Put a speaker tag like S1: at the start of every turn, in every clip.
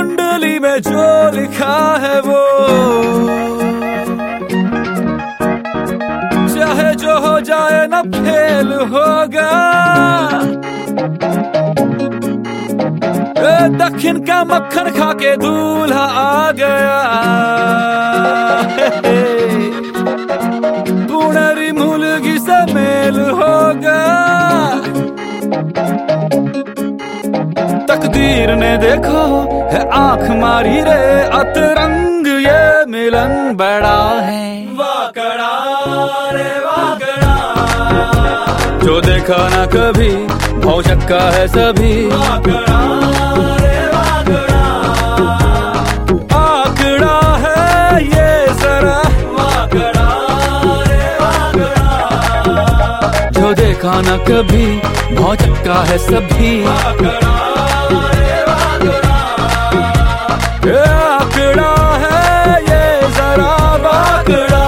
S1: कुंडली में जो लिखा है वो, चाहे जो हो जाए ना फेल होगा। दक्षिण का मक्खन खा के दूल्हा आ गया, पुणरी मुलगी से मेल होगा। तकदीर ने देखो है आंख मारी रे, अतरंग ये मिलन बड़ा है। वाकड़ा रे वाकड़ा, जो देखा ना कभी भौ चक्का है सभी। वाकड़ा रे वाकड़ा, आंकड़ा है ये जरा। वाकड़ा रे वाकड़ा, जो देखा ना कभी भौ चक्का है सभी। वाकड़ा रे वाकड़ा, आंकड़ा है ये जरा वाकड़ा।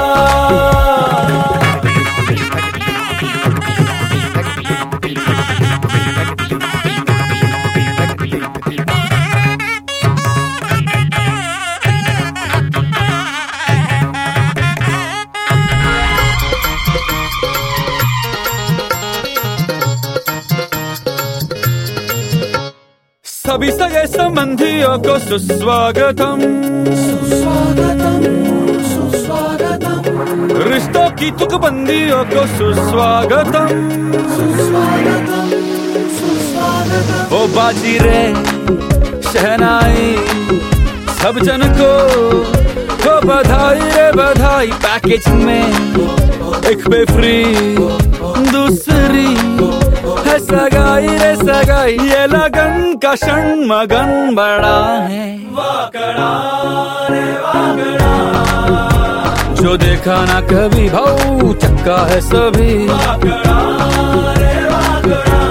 S1: सभी सगे संबंधियों को सुस्वागतम, सुस्वागतम, सुस्वागतम। रिश्तों की तुकबंदियों को सुस्वागतम, सुस्वागतम, सुस्वागतम। ओ बाजी रे शहनाई, सब जन को बधाई रे बधाई। पैकेज में एक पे फ्री, दूसरी है सगाई रे सगाई। ये लगन का क्षण मगन बड़ा है। वाकड़ा रे वाकड़ा, जो देखा ना कभी भौ चक्का है सभी। वाकड़ा रे वाकड़ा,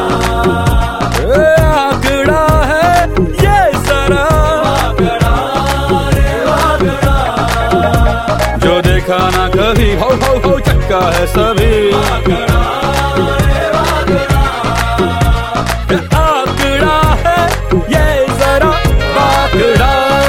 S1: आंकड़ा है ये जरा। वाकड़ा रे वाकड़ा, जो देखा ना कभी भौ भौ भौ चक्का है सभी। वाकड़ा रे वाकड़ा, आंकड़ा है ये जरा वाकड़ा।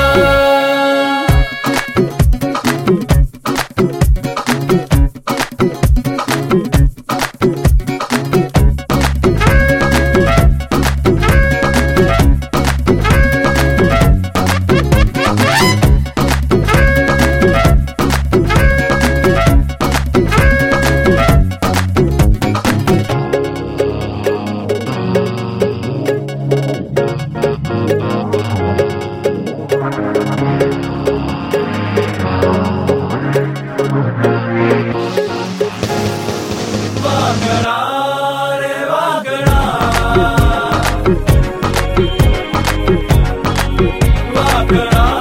S1: वाकड़ा रे वाकड़ा, वाकड़ा